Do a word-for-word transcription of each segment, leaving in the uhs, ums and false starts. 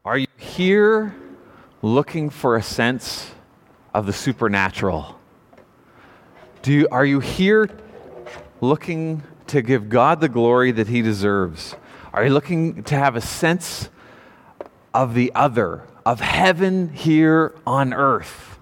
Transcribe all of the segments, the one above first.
Are you here looking for a sense of the supernatural? Do you, are you here looking to give God the glory that He deserves? Are you looking to have a sense of the other, of heaven here on earth?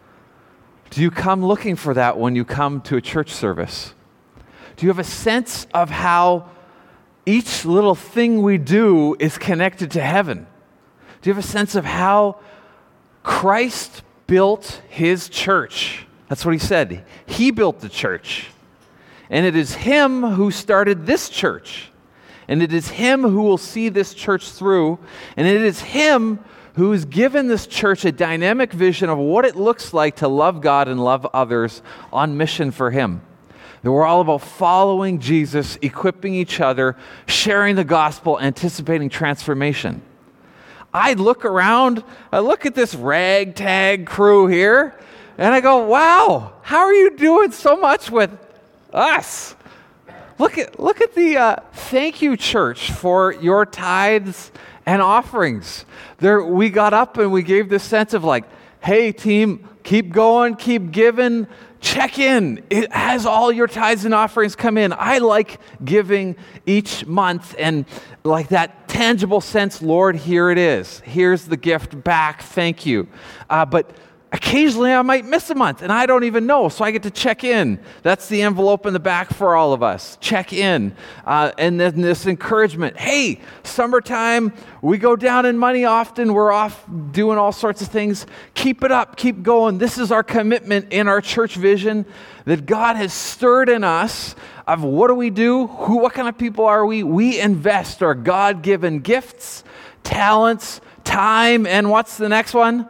Do you come looking for that when you come to a church service? Do you have a sense of how each little thing we do is connected to heaven? Do you have a sense of how Christ built His church? That's what He said. He built the church. And it is Him who started this church. And it is Him who will see this church through. And it is Him who has given this church a dynamic vision of what it looks like to love God and love others on mission for Him. That we're all about following Jesus, equipping each other, sharing the gospel, anticipating transformation. I look around, I look at this ragtag crew here, and I go, wow, how are you doing so much with us? Look at look at the uh, thank you, church, for your tithes and offerings. There, we got up and we gave this sense of like, hey, team, keep going, keep giving, check in. It, has all your tithes and offerings come in? I like giving each month and like that tangible sense, Lord, here it is. Here's the gift back. Thank you. Uh, but occasionally I might miss a month and I don't even know, so I get to check in. That's the envelope in the back for all of us. Check in. Uh, and then this encouragement. Hey, summertime, we go down in money often. We're off doing all sorts of things. Keep it up. Keep going. This is our commitment in our church vision that God has stirred in us of what do we do? Who? What kind of people are we? We invest our God-given gifts, talents, time, and what's the next one?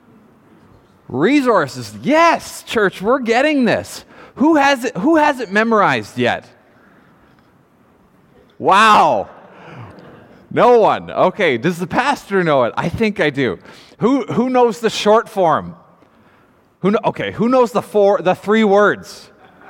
Resources. Yes, church, we're getting this. Who has it, who has it memorized yet? Wow. No one. Okay, does the pastor know it? I think I do. Who who knows the short form? Who know, okay, who knows the four the three words?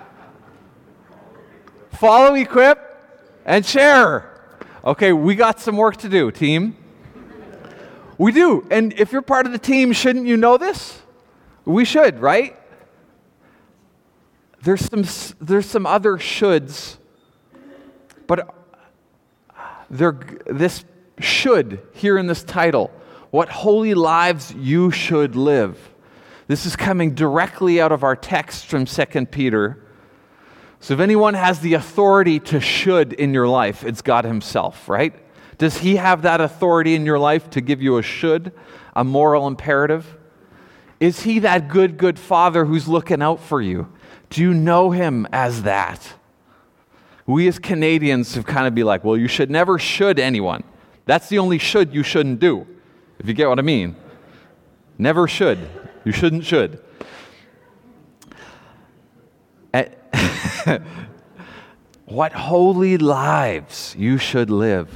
Follow, equip, and share. Okay, we got some work to do, team. We do. And if you're part of the team, shouldn't you know this? We should, right? There's some there's some other shoulds, but there this should here in this title, what holy lives you should live. This is coming directly out of our text from Second Peter. So if anyone has the authority to should in your life, it's God Himself, right? Does He have that authority in your life to give you a should, a moral imperative? Is He that good, good Father who's looking out for you? Do you know Him as that? We as Canadians have kind of be like, well, you should never should anyone. That's the only should you shouldn't do, if you get what I mean. Never should. You shouldn't should. What holy lives you should live.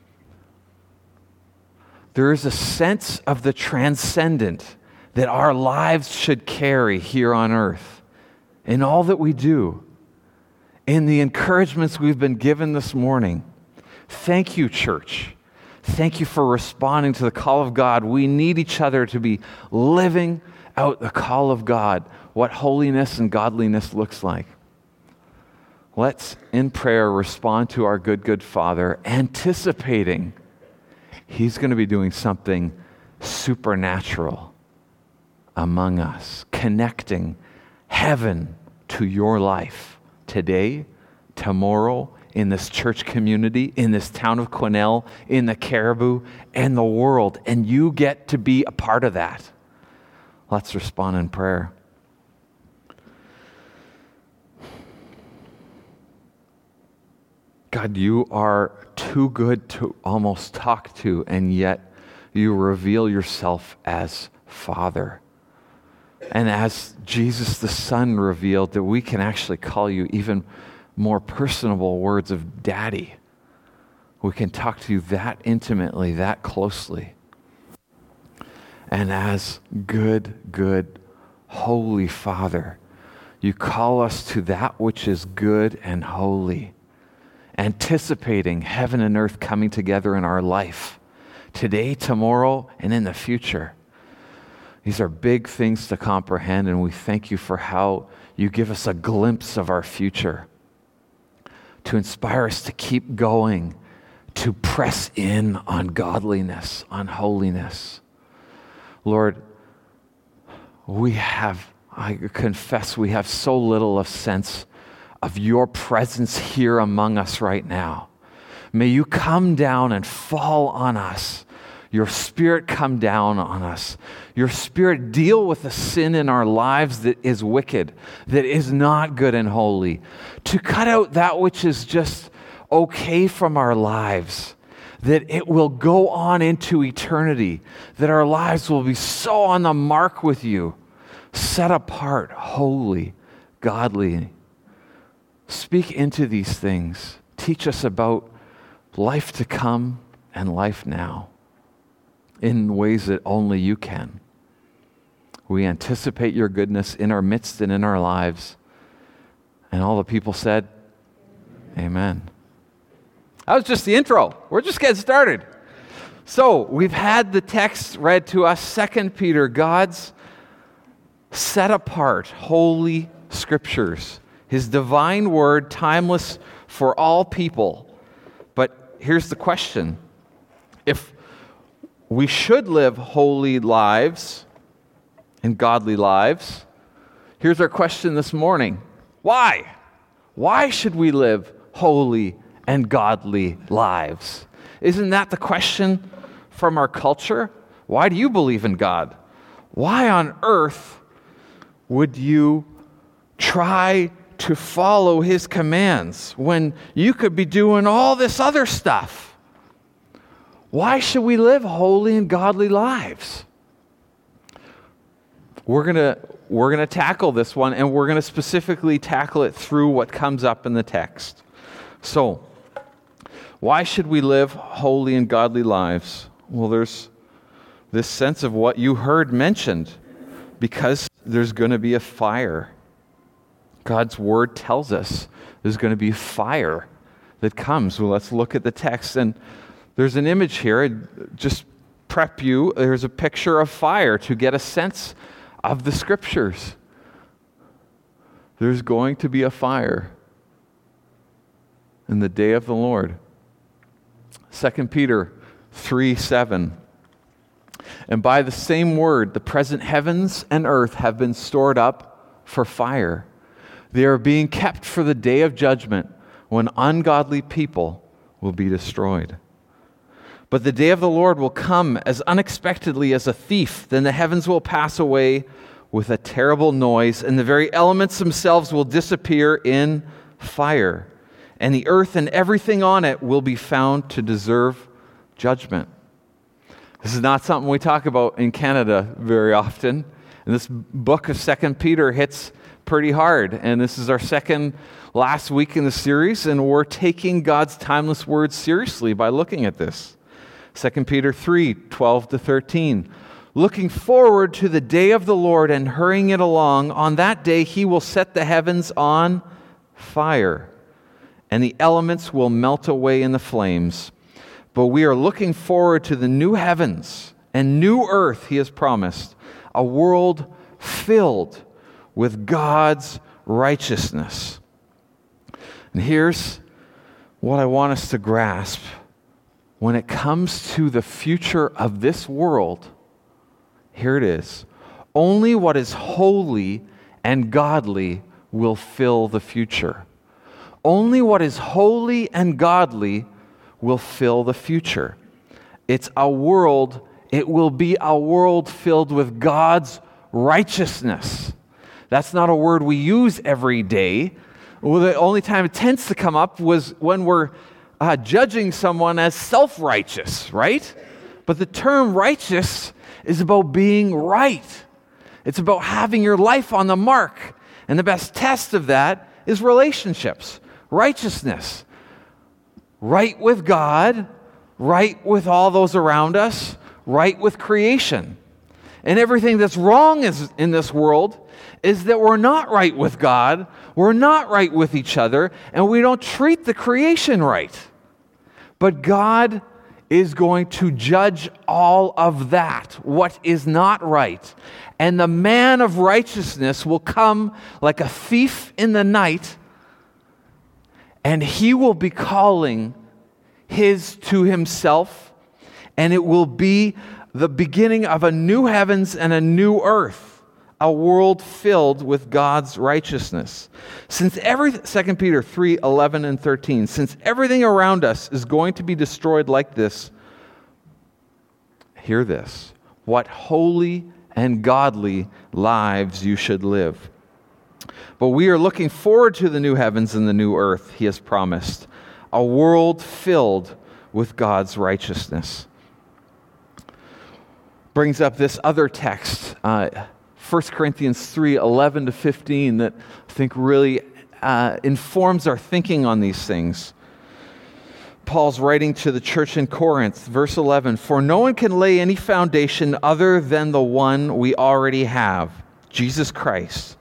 There is a sense of the transcendent that our lives should carry here on earth in all that we do, in the encouragements we've been given this morning. Thank you, church. Thank you for responding to the call of God. We need each other to be living out the call of God, what holiness and godliness looks like. Let's, in prayer, respond to our good, good Father, anticipating He's going to be doing something supernatural among us, connecting heaven to your life today, tomorrow, in this church community, in this town of Quesnel, in the Caribou, and the world. And you get to be a part of that. Let's respond in prayer. God, you are too good to almost talk to, and yet you reveal yourself as Father. And as Jesus the Son revealed, that we can actually call you even more personable words of Daddy. We can talk to you that intimately, that closely. And as good, good, holy Father, you call us to that which is good and holy, anticipating heaven and earth coming together in our life today, tomorrow, and in the future. These are big things to comprehend, and we thank you for how you give us a glimpse of our future to inspire us to keep going, to press in on godliness, on holiness. Lord, we have, I confess, we have so little of sense of your presence here among us right now. May you come down and fall on us. Your Spirit come down on us. Your Spirit deal with the sin in our lives that is wicked, that is not good and holy. To cut out that which is just okay from our lives, that it will go on into eternity, that our lives will be so on the mark with you, set apart, holy, godly. Speak into these things. Teach us about life to come and life now in ways that only you can. We anticipate your goodness in our midst and in our lives. And all the people said, amen. That was just the intro. We're just getting started. So we've had the text read to us, Second Peter, God's set apart, holy scriptures, his divine word, timeless for all people. But here's the question. If we should live holy lives and godly lives, here's our question this morning. Why? Why should we live holy and godly lives? Isn't that the question from our culture? Why do you believe in God? Why on earth would you try to follow his commands when you could be doing all this other stuff? Why should we live holy and godly lives? We're going to we're going to tackle this one, and we're going to specifically tackle it through what comes up in the text. So, why should we live holy and godly lives? Well, there's this sense of what you heard mentioned, because there's going to be a fire. God's word tells us there's going to be fire that comes. Well, let's look at the text. And there's an image here. Just prep you. There's a picture of fire to get a sense of the scriptures. There's going to be a fire in the day of the Lord. Second Peter three seven. And by the same word, the present heavens and earth have been stored up for fire. They are being kept for the day of judgment, when ungodly people will be destroyed. But the day of the Lord will come as unexpectedly as a thief. Then the heavens will pass away with a terrible noise, and the very elements themselves will disappear in fire. And the earth and everything on it will be found to deserve judgment. This is not something we talk about in Canada very often. And this book of Second Peter hits pretty hard. And this is our second last week in the series, and we're taking God's timeless word seriously by looking at this. Second Peter three twelve to thirteen. Looking forward to the day of the Lord and hurrying it along, on that day he will set the heavens on fire, and the elements will melt away in the flames. But we are looking forward to the new heavens and new earth he has promised, a world filled with God's righteousness. And here's what I want us to grasp. When it comes to the future of this world, here it is. Only what is holy and godly will fill the future. Only what is holy and godly will fill the future. It's a world, it will be a world filled with God's righteousness. That's not a word we use every day. Well, the only time it tends to come up was when we're uh, judging someone as self-righteous, right? But the term righteous is about being right. It's about having your life on the mark. And the best test of that is relationships, righteousness. Right with God, right with all those around us, right with creation. And everything that's wrong is, in this world is that we're not right with God, we're not right with each other, and we don't treat the creation right. But God is going to judge all of that, what is not right. And the man of righteousness will come like a thief in the night, and he will be calling his to himself, and it will be the beginning of a new heavens and a new earth, a world filled with God's righteousness. Since every Second Peter three eleven and thirteen, since everything around us is going to be destroyed like this, hear this: what holy and godly lives you should live. But we are looking forward to the new heavens and the new earth he has promised, a world filled with God's righteousness. Brings up this other text, uh, First Corinthians three eleven to fifteen, that I think really uh, informs our thinking on these things. Paul's writing to the church in Corinth, verse eleven, "For no one can lay any foundation other than the one we already have, Jesus Christ."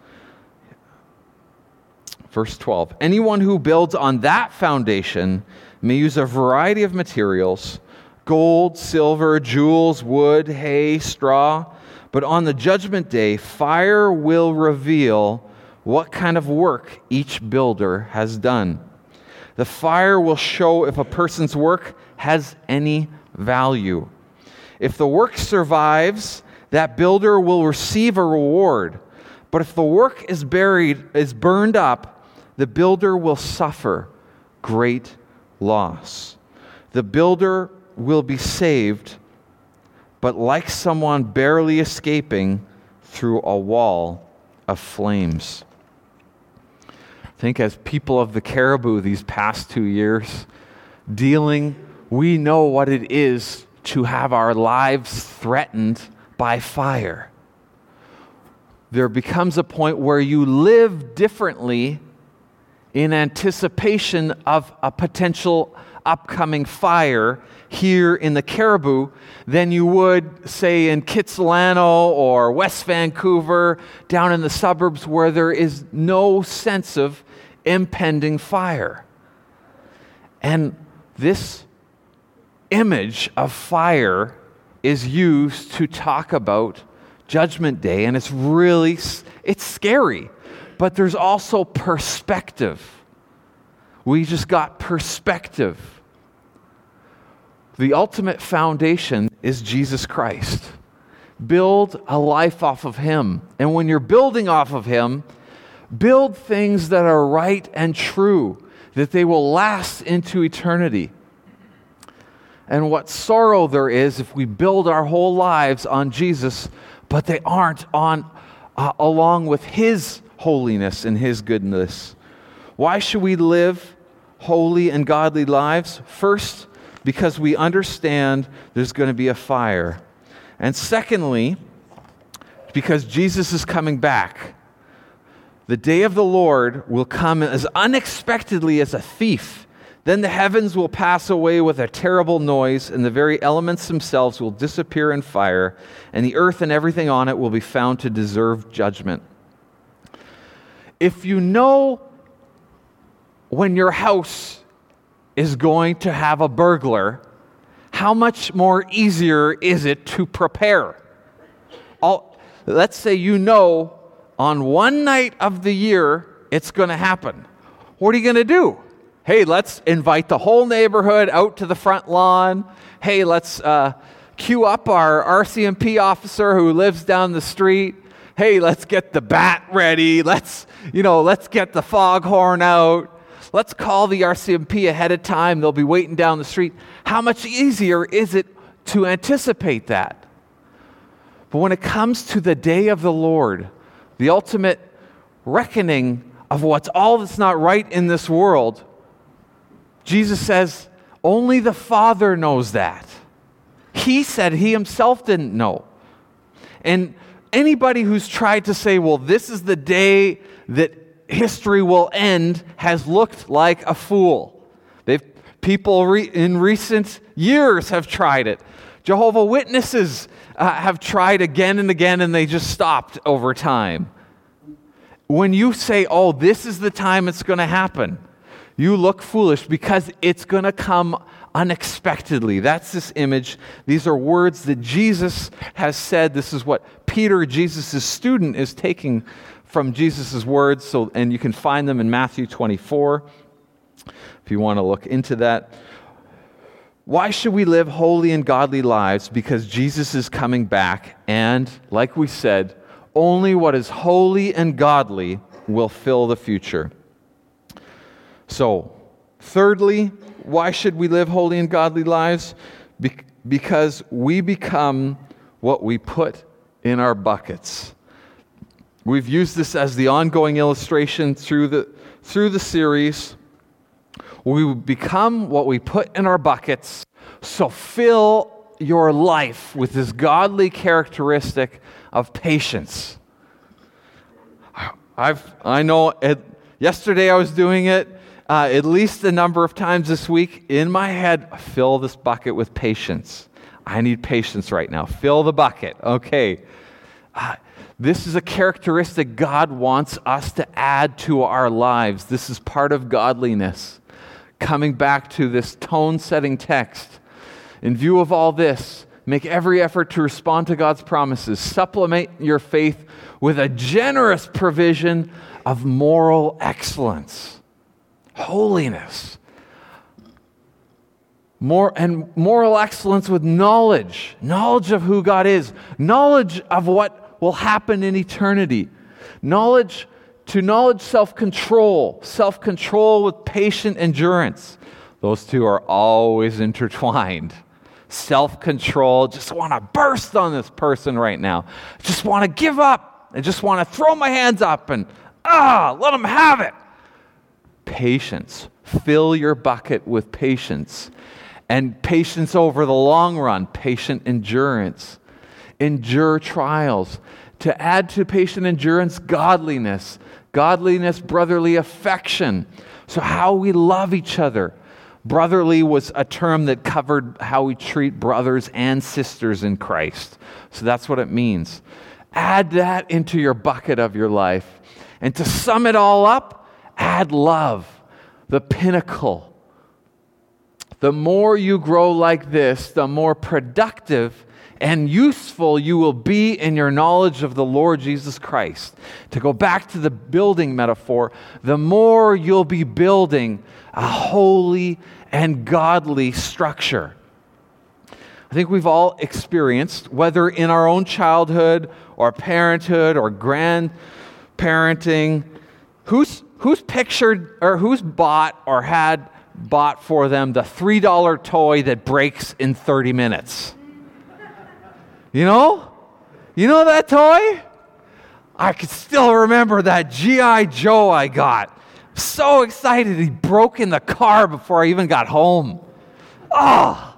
Verse twelve, "Anyone who builds on that foundation may use a variety of materials, gold, silver, jewels, wood, hay, straw. But on the judgment day, fire will reveal what kind of work each builder has done. The fire will show if a person's work has any value. If the work survives, that builder will receive a reward. But if the work is buried, is burned up, the builder will suffer great loss. The builder will be saved, but like someone barely escaping through a wall of flames." I think as people of the Caribou these past two years, dealing, we know what it is to have our lives threatened by fire. There becomes a point where you live differently in anticipation of a potential upcoming fire here in the Caribou than you would, say, in Kitsilano or West Vancouver, down in the suburbs where there is no sense of impending fire. And this image of fire is used to talk about Judgment Day, and it's really, it's scary, but there's also perspective. We just got perspective. The ultimate foundation is Jesus Christ. Build a life off of Him. And when you're building off of Him, build things that are right and true, that they will last into eternity. And what sorrow there is if we build our whole lives on Jesus, but they aren't on uh, along with His holiness and His goodness. Why should we live holy and godly lives? First, because we understand there's going to be a fire. And secondly, because Jesus is coming back. The day of the Lord will come as unexpectedly as a thief. Then the heavens will pass away with a terrible noise, and the very elements themselves will disappear in fire, and the earth and everything on it will be found to deserve judgment. If you know when your house is going to have a burglar, how much more easier is it to prepare? All, let's say you know on one night of the year it's going to happen. What are you going to do? Hey, let's invite the whole neighborhood out to the front lawn. Hey, let's uh, queue up our R C M P officer who lives down the street. Hey, let's get the bat ready. Let's, you know, let's get the foghorn out. Let's call the R C M P ahead of time. They'll be waiting down the street. How much easier is it to anticipate that? But when it comes to the day of the Lord, the ultimate reckoning of what's all that's not right in this world, Jesus says, only the Father knows that. He said He Himself didn't know. And anybody who's tried to say, well, this is the day that history will end, has looked like a fool. They've, people re, in recent years have tried it. Jehovah's Witnesses uh, have tried again and again, and they just stopped over time. When you say, oh, this is the time it's going to happen, you look foolish because it's going to come unexpectedly. That's this image. These are words that Jesus has said. This is what Peter, Jesus' student, is taking from Jesus' words. So, and you can find them in Matthew twenty-four if you want to look into that. Why should we live holy and godly lives? Because Jesus is coming back, and like we said, only what is holy and godly will fill the future. So, thirdly, why should we live holy and godly lives? Be- because we become what we put in our buckets. We've used this as the ongoing illustration through the through the series. We become what we put in our buckets, so fill your life with this godly characteristic of patience. I've, I know, it, yesterday I was doing it, uh, at least a number of times this week, in my head, fill this bucket with patience. I need patience right now. Fill the bucket. Okay. Uh, this is a characteristic God wants us to add to our lives. This is part of godliness. Coming back to this tone-setting text, in view of all this, make every effort to respond to God's promises. Supplement your faith with a generous provision of moral excellence, holiness, more and moral excellence with knowledge, knowledge of who God is, knowledge of what will happen in eternity, knowledge. To knowledge, self-control. Self-control with patient endurance. Those two are always intertwined. Self-control, just want to burst on this person right now. Just want to give up. I just want to throw my hands up and, ah, let them have it. Patience. Fill your bucket with patience. And patience over the long run. Patient endurance. Endure trials. To add to patient endurance, godliness. Godliness, brotherly affection. So how we love each other. Brotherly was a term that covered how we treat brothers and sisters in Christ. So that's what it means. Add that into your bucket of your life. And to sum it all up, add love, the pinnacle. The more you grow like this, the more productive and useful you will be in your knowledge of the Lord Jesus Christ. To go back to the building metaphor, the more you'll be building a holy and godly structure. I think we've all experienced, whether in our own childhood or parenthood or grandparenting, who's who's pictured or who's bought or had bought for them the three dollar toy that breaks in thirty minutes? You know? You know that toy? I can still remember that G I Joe I got. So excited he broke in the car before I even got home. Oh!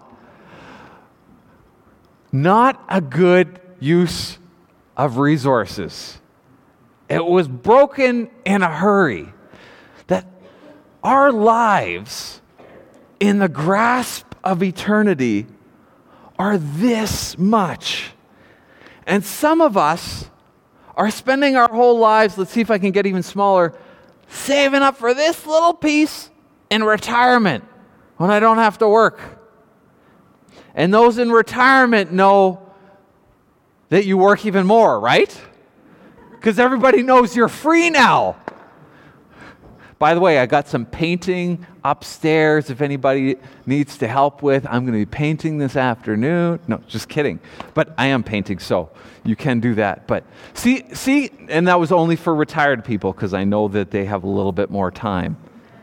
Not a good use of resources. It was broken in a hurry. That our lives in the grasp of eternity are this much. And some of us are spending our whole lives, let's see if I can get even smaller, saving up for this little piece in retirement when I don't have to work. And those in retirement know that you work even more, right? Because everybody knows you're free now. By the way, I got some painting upstairs if anybody needs to help with. I'm going to be painting this afternoon. No, just kidding. But I am painting, so you can do that. But see, see, and that was only for retired people because I know that they have a little bit more time.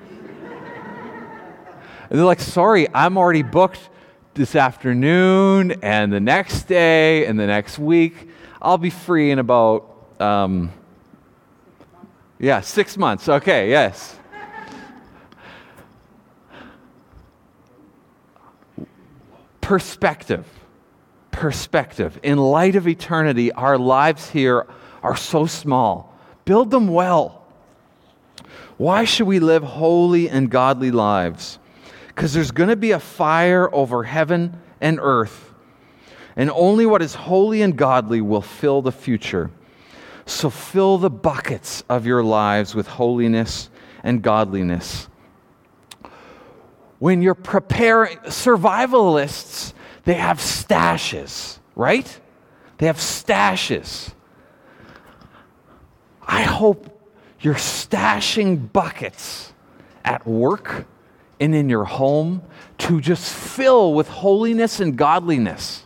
And they're like, sorry, I'm already booked this afternoon and the next day and the next week. I'll be free in about... Um, Yeah, six months. Okay, yes. Perspective. Perspective. In light of eternity, our lives here are so small. Build them well. Why should we live holy and godly lives? Because there's going to be a fire over heaven and earth, and only what is holy and godly will fill the future. So fill the buckets of your lives with holiness and godliness. when you're preparing, survivalists, they have stashes, right? They have stashes. I hope you're stashing buckets at work and in your home to just fill with holiness and godliness.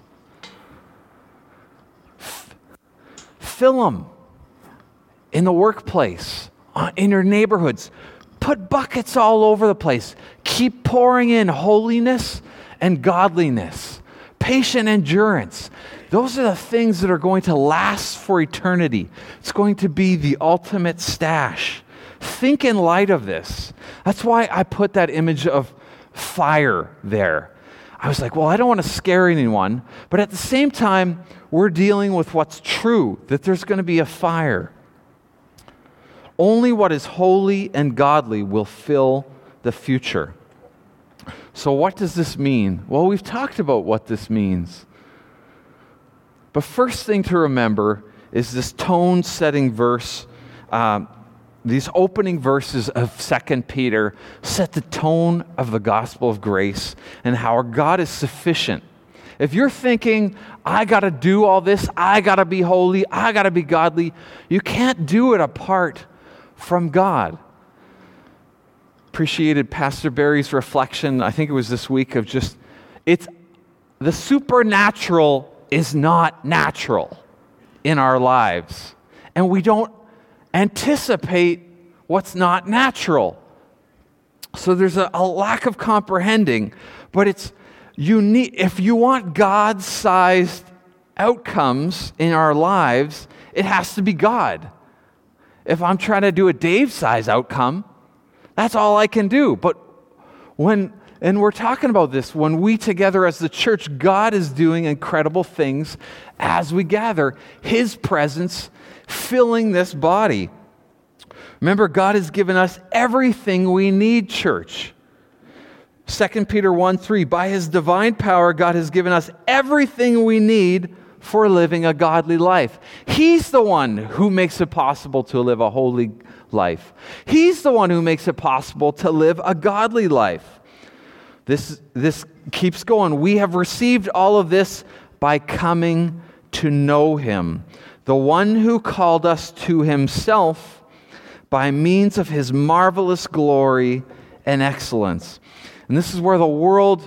F- fill them in the workplace, uh, in your neighborhoods. Put buckets all over the place. Keep pouring in holiness and godliness, patient endurance. Those are the things that are going to last for eternity. It's going to be the ultimate stash. Think in light of this. That's why I put that image of fire there. I was like, well, I don't want to scare anyone, but at the same time, we're dealing with what's true, that there's going to be a fire. Only what is holy and godly will fill the future. So what does this mean? Well, we've talked about what this means. But first thing to remember is this tone-setting verse. Um, these opening verses of Second Peter set the tone of the gospel of grace and how our God is sufficient. If you're thinking, I got to do all this, I got to be holy, I got to be godly, you can't do it apart from God. Appreciated Pastor Barry's reflection, I think it was this week, of just, it's the supernatural is not natural in our lives. And we don't anticipate what's not natural. So there's a, a lack of comprehending, but it's you need, if you want God-sized outcomes in our lives, it has to be God. If I'm trying to do a Dave-size outcome, that's all I can do. But when, and we're talking about this, when we together as the church, God is doing incredible things as we gather, His presence filling this body. Remember, God has given us everything we need, church. Second Peter one three, by His divine power, God has given us everything we need for living a godly life. He's the one who makes it possible to live a holy life. He's the one who makes it possible to live a godly life. This, this keeps going. We have received all of this by coming to know Him, the one who called us to Himself by means of His marvelous glory and excellence. And this is where the world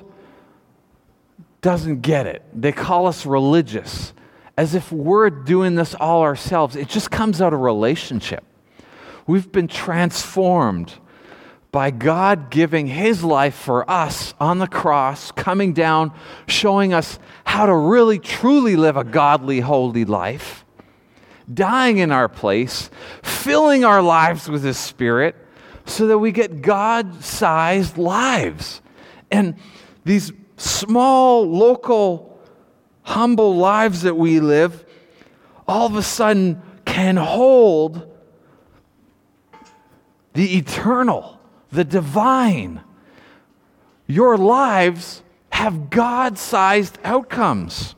doesn't get it. They call us religious, as if we're doing this all ourselves. It just comes out of relationship. We've been transformed by God giving His life for us on the cross, coming down, showing us how to really, truly live a godly, holy life, dying in our place, filling our lives with His Spirit, so that we get God-sized lives. And these small, local, humble lives that we live, all of a sudden can hold the eternal, the divine. Your lives have God-sized outcomes.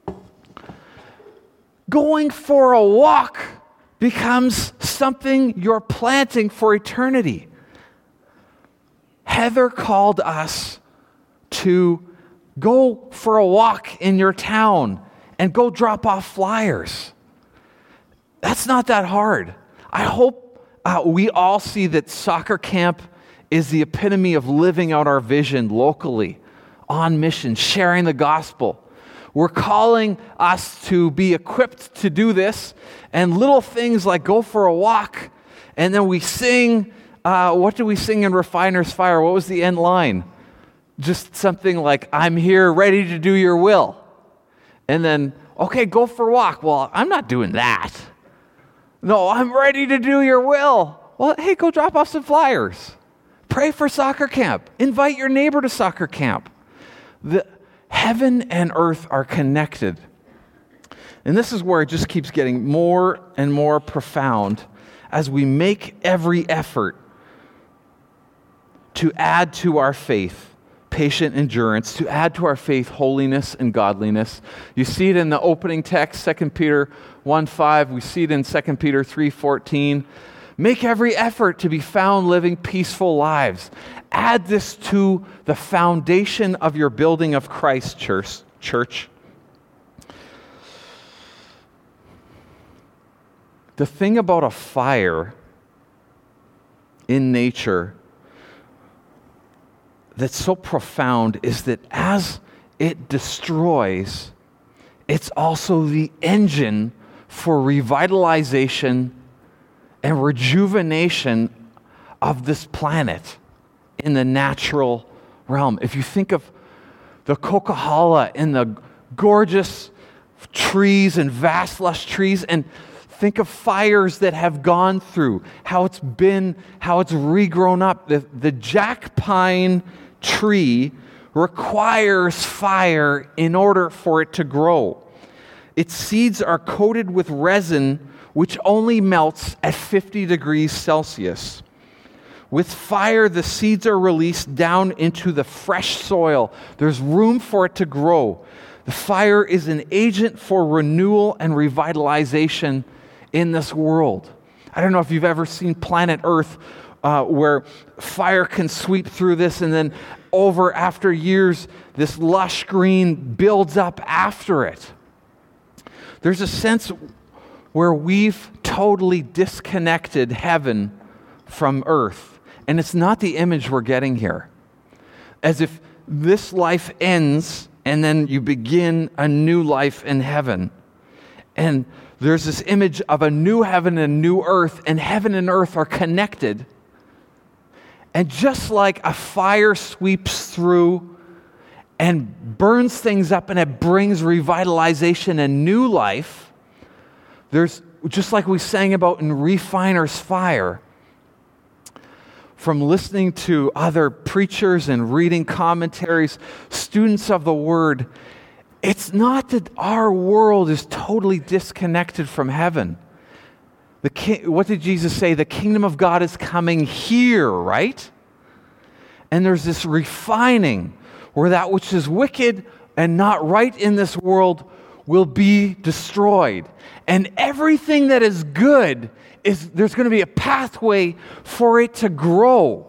Going for a walk becomes something you're planting for eternity. Heather called us to go for a walk in your town and go drop off flyers. That's not that hard. I hope uh, we all see that soccer camp is the epitome of living out our vision locally, on mission, sharing the gospel. We're calling us to be equipped to do this, and little things like go for a walk, and then we sing, uh, what do we sing in Refiner's Fire? What was the end line? Just something like, I'm here ready to do your will. And then, okay, go for a walk. Well, I'm not doing that. No, I'm ready to do your will. Well, hey, go drop off some flyers. Pray for soccer camp. Invite your neighbor to soccer camp. The heaven and earth are connected. And this is where it just keeps getting more and more profound as we make every effort to add to our faith patient endurance, to add to our faith holiness and godliness. You see it in the opening text, Second Peter one five. We see it in Second Peter three fourteen. Make every effort to be found living peaceful lives. Add this to the foundation of your building of Christ, church. church. The thing about a fire in nature that's so profound is that as it destroys, it's also the engine for revitalization and rejuvenation of this planet in the natural realm. If you think of the Coquihalla and the gorgeous trees and vast lush trees, and think of fires that have gone through, how it's been, how it's regrown up. The, the jack pine tree requires fire in order for it to grow. Its seeds are coated with resin, which only melts at fifty degrees Celsius. With fire, the seeds are released down into the fresh soil. There's room for it to grow. The fire is an agent for renewal and revitalization in this world. I don't know if you've ever seen Planet Earth, uh, where fire can sweep through this, and then over after years, this lush green builds up after it. There's a sense where we've totally disconnected heaven from earth. And it's not the image we're getting here. As if this life ends and then you begin a new life in heaven. And there's this image of a new heaven and new earth, and heaven and earth are connected. And just like a fire sweeps through and burns things up and it brings revitalization and new life, there's, just like we sang about in Refiner's Fire, from listening to other preachers and reading commentaries, students of the Word, it's not that our world is totally disconnected from heaven. The ki- what did Jesus say? The kingdom of God is coming here, right? And there's this refining where that which is wicked and not right in this world will be destroyed. And everything that is good, is there's going to be a pathway for it to grow.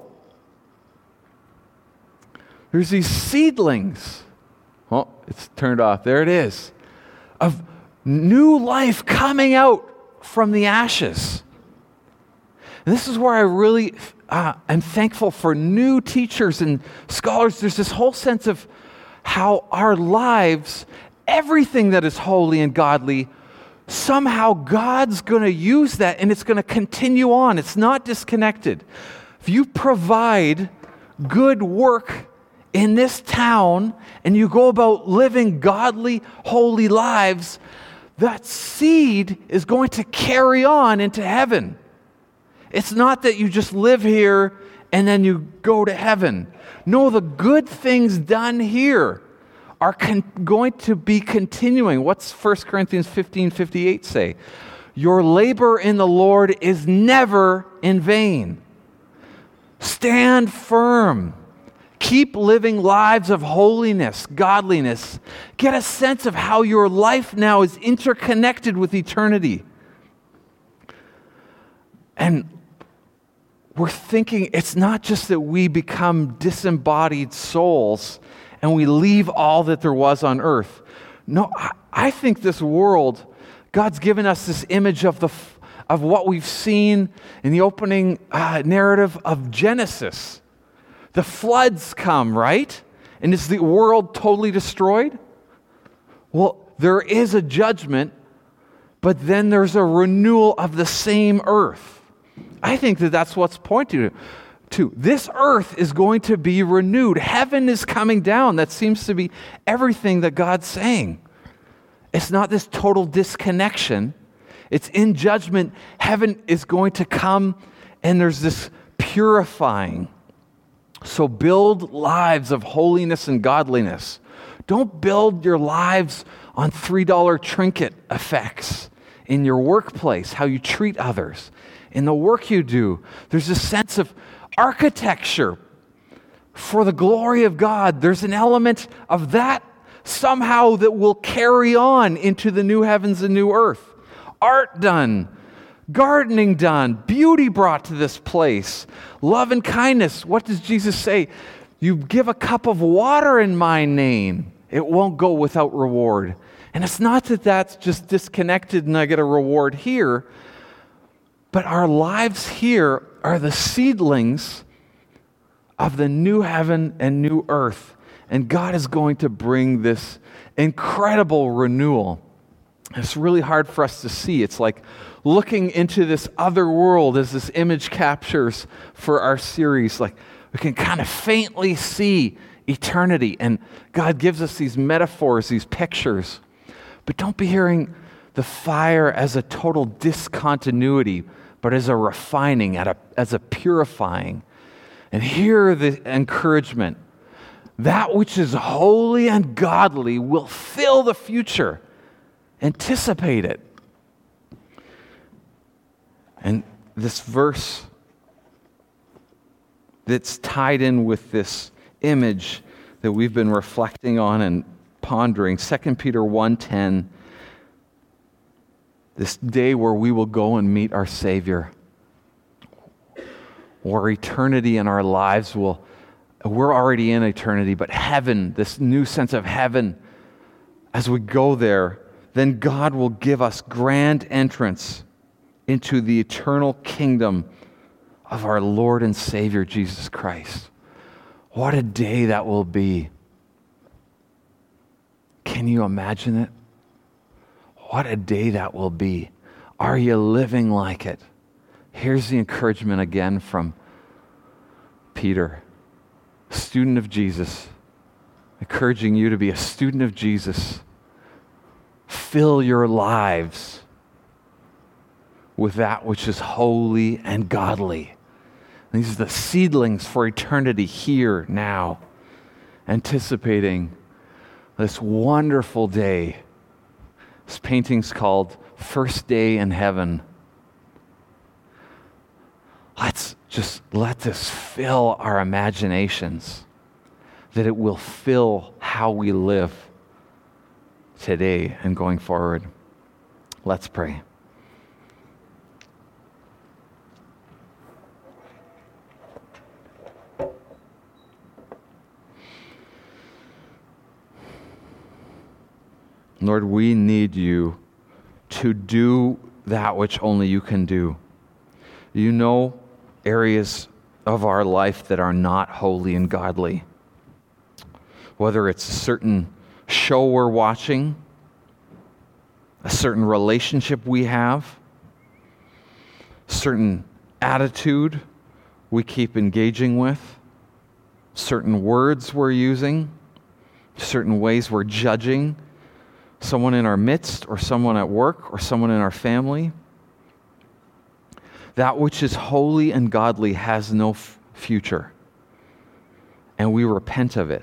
There's these seedlings. Oh, it's turned off. There it is. Of new life coming out from the ashes. And this is where I really uh, am thankful for new teachers and scholars. There's this whole sense of how our lives, everything that is holy and godly, somehow God's going to use that and it's going to continue on. It's not disconnected. If you provide good work in this town and you go about living godly, holy lives, that seed is going to carry on into heaven. It's not that you just live here and then you go to heaven. No, the good things done here are con- going to be continuing. What's First Corinthians fifteen fifty-eight say? Your labor in the Lord is never in vain. Stand firm. Keep living lives of holiness, godliness. Get a sense of how your life now is interconnected with eternity. And we're thinking it's not just that we become disembodied souls and we leave all that there was on earth. No, I, I think this world, God's given us this image of the of what we've seen in the opening uh, narrative of Genesis. The floods come, right? And is the world totally destroyed? Well, there is a judgment, but then there's a renewal of the same earth. I think that that's what's pointed to. To. This earth is going to be renewed. Heaven is coming down. That seems to be everything that God's saying. It's not this total disconnection. It's in judgment. Heaven is going to come and there's this purifying. So build lives of holiness and godliness. Don't build your lives on three dollar trinket effects in your workplace, how you treat others. In the work you do, there's a sense of architecture for the glory of God. There's an element of that somehow that will carry on into the new heavens and new earth. Art done, gardening done, beauty brought to this place, love and kindness. What does Jesus say? You give a cup of water in my name, it won't go without reward. And it's not that that's just disconnected and I get a reward here, but our lives here are the seedlings of the new heaven and new earth. And God is going to bring this incredible renewal. It's really hard for us to see. It's like looking into this other world as this image captures for our series. Like we can kind of faintly see eternity. And God gives us these metaphors, these pictures. But don't be hearing the fire as a total discontinuity, but as a refining, as a purifying. And hear the encouragement. That which is holy and godly will fill the future. Anticipate it. And this verse that's tied in with this image that we've been reflecting on and pondering, Second Peter one ten, this day where we will go and meet our Savior, where eternity in our lives will, we're already in eternity, but heaven, this new sense of heaven, as we go there, then God will give us grand entrance into the eternal kingdom of our Lord and Savior, Jesus Christ. What a day that will be. Can you imagine it? What a day that will be. Are you living like it? Here's the encouragement again from Peter, student of Jesus, encouraging you to be a student of Jesus. Fill your lives with that which is holy and godly. These are the seedlings for eternity here, now, anticipating this wonderful day. This painting's called First Day in Heaven. Let's just let this fill our imaginations, that it will fill how we live today and going forward. Let's pray. Lord, we need you to do that which only you can do. You know areas of our life that are not holy and godly. Whether it's a certain show we're watching, a certain relationship we have, certain attitude we keep engaging with, certain words we're using, certain ways we're judging someone in our midst or someone at work or someone in our family. That which is holy and godly has no f- future. And we repent of it.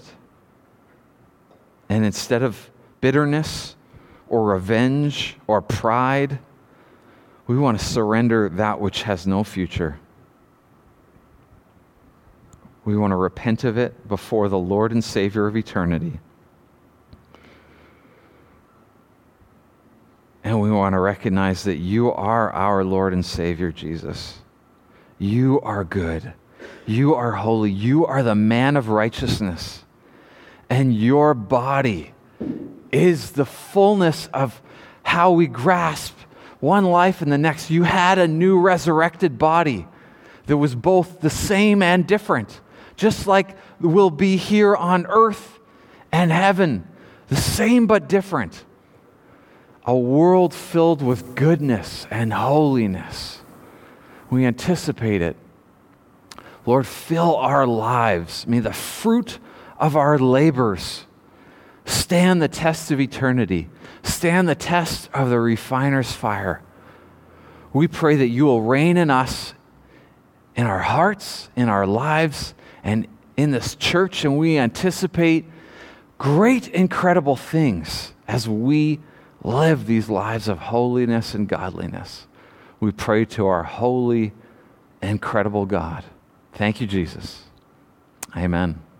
And instead of bitterness or revenge or pride, we want to surrender that which has no future. We want to repent of it before the Lord and Savior of eternity. And we want to recognize that you are our Lord and Savior, Jesus. You are good. You are holy. You are the man of righteousness. And your body is the fullness of how we grasp one life and the next. You had a new resurrected body that was both the same and different, just like will be here on earth and heaven, the same but different. A world filled with goodness and holiness. We anticipate it. Lord, fill our lives. May the fruit of our labors stand the test of eternity, stand the test of the refiner's fire. We pray that you will reign in us, in our hearts, in our lives, and in this church, and we anticipate great, incredible things as we live these lives of holiness and godliness. We pray to our holy, incredible God. Thank you, Jesus. Amen.